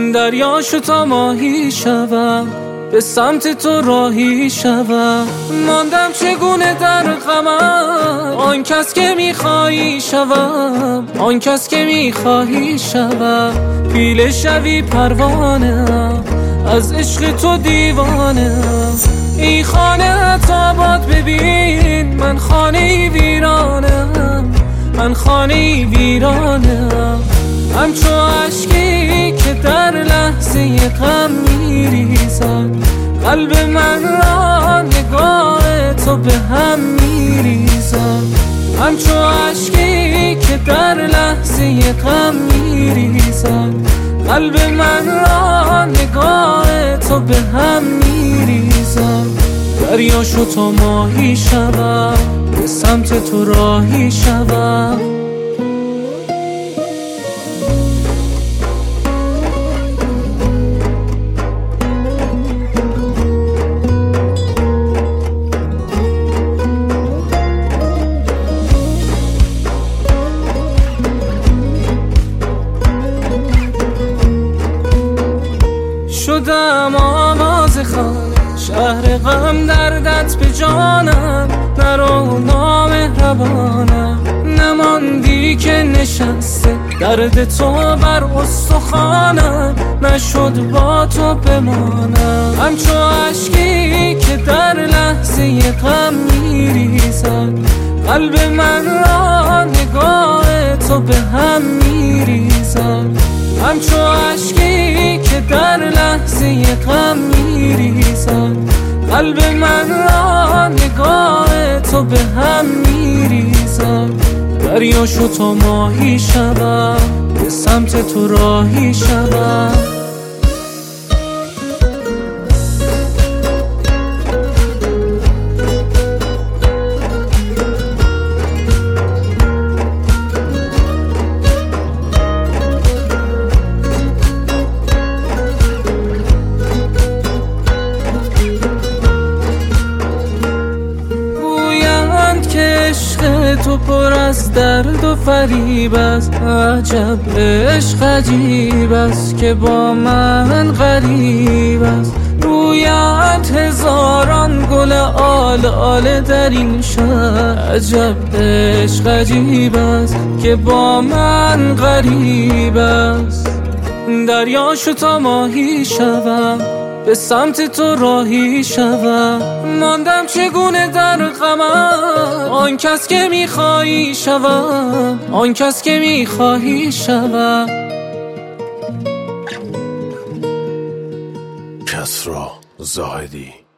دریاشو تا ماهی شوم، به سمت تو راهی شوم. ماندم چگونه در غمم، آن کس که میخوایی شوم، آن کس که میخوایی شوم. پیله شوی پروانه‌ام، از عشق تو دیوانه‌ام. این خانه آباد ببین، من خانه ویرانم، من خانه ویرانم. همچو اشکی که در لحظه غم میریزد، قلب من را نگاه تو به هم میریزد. همچو اشکی که در لحظه غم میریزد، قلب من را نگاه تو به هم میریزد. دریاشو تا ماهی شوم، به سمت تو راهی شوم. شدم آواز خانه، شهر غم دردت به جانم. نرو نامهربانم، نماندی که نشسته درد تو بر استخوانم. نشد با تو بمانم، همچو اشکی که در لحظه غم میریزد، قلب من را نگاه تو به هم میریزد. همچو اشکی که در لحظه غم میریزد، قلب من را نگاه تو به هم میریزد. دریاشو تا ماهی شوم، به سمت تو راهی شوم. تو پر از درد و فریب است، عجب عشق عجیب است که با من غریب است. رویت هزاران گل آل آل در این شهر، عجب عشق عجیب است که با من غریب است. دریاشو تا ماهی شوم، به سمت تو راهی شوم. ماندم چگونه در غمم، آن کس که میخوایی شوم، آن کس که میخوایی شوم. کسری زاهدی.